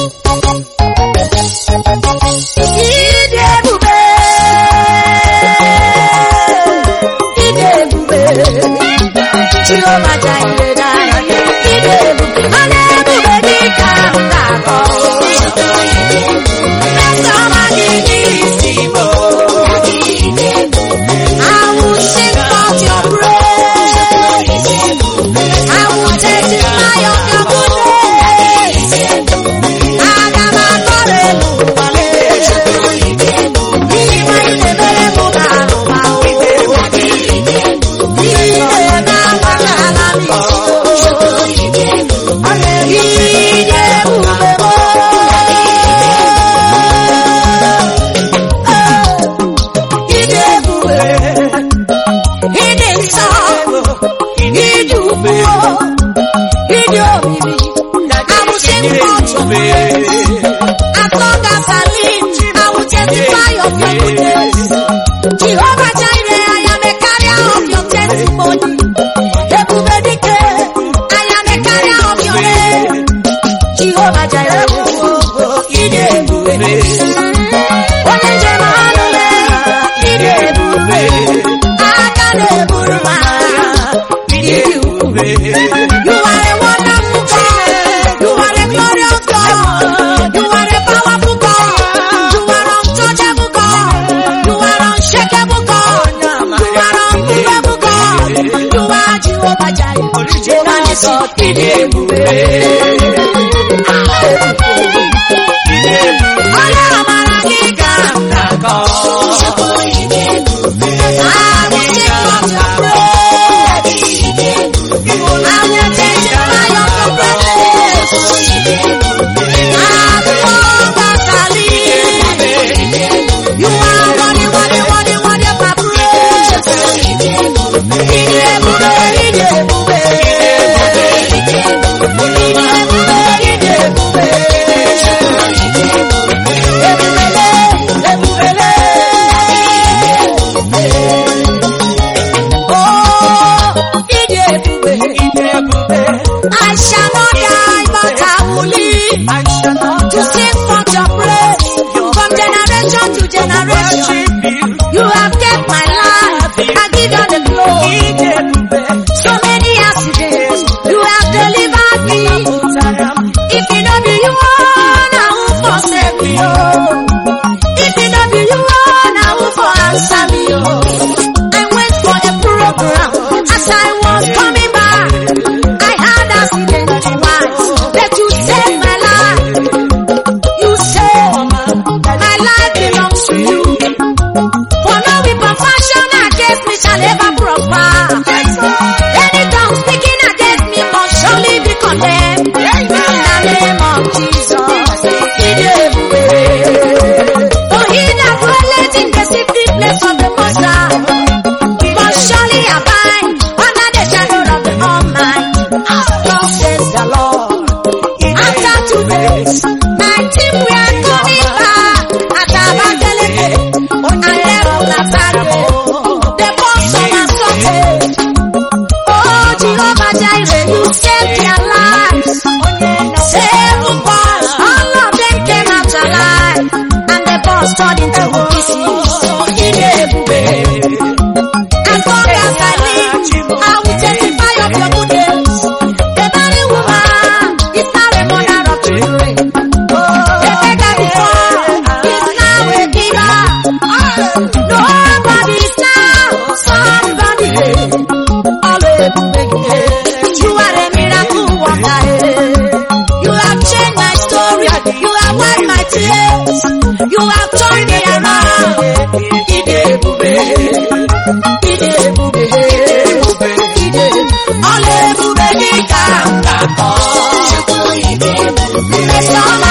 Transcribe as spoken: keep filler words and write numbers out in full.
Jehovah Jireh, I will sing out your praise. I will testify of your goodness. I am a as long as I live, I will testify of your goodness. Jehovah Jireh, I am a carrier of your testimony. Ebubedike, I am a carrier of your name. Jehovah Jireh, Ide Ebube, Onyenjem Anule, Ide Ebube, Akane Buruma, Ide Ebube. You are a wonderful God. You are a glorious God. You are a powerful God. You are untouchable God. You are unshakable God. You are unmovable God. You are Jehovah Jireh. Jehovah God. Ide Ebube. Ola amara gị ka m ga-akọ. I will sing of your praise. I will testify of your goodness. As long as I live, you are worthy, worthy, worthy, worthy of my praise. Ide Ebube, Ide Ebube, Ide Ebube, Ide Ebube. Ebubele, Ebubele. Oh, Ide Ebube. I shall not die, but I will live to sing forth your praise from generation to generation. You have kept my life. I give you the glory. So many accidents, you have delivered me. If it not be you, I will forsake you. If it not be you, I will for answer me. I went for a program as I was coming back. I had accident twice, but you saved my life. You saved my life belongs to you. For no weapon fashioned against me shall ever prosper. Any tongue speaking against me must surely be condemned. In the name of Jesus, Ide Ebube. For he that dwelleth in the secret place of the Most High must surely abide under the shadow of the Almighty. Thus says the Lord. After two days, my team were coming back at Abakaliki and left Lazarus. The boss of my sorted. Oh, Jehovah Jireh, you saved their lives. Seven boys, all of them came out alive, and the boss turned into pieces. Ide Ebube. As long as I live, I will testify of your goodness. The barren woman is now a mother of children. The beggar before is now a giver. Nobody is now somebody. You are a miracle worker. You have changed my story. You have wiped my tears. You have turned me around. Ide Ebube. Ide Ebube. Ide. Ola Ebube gị ka m ga-akọ.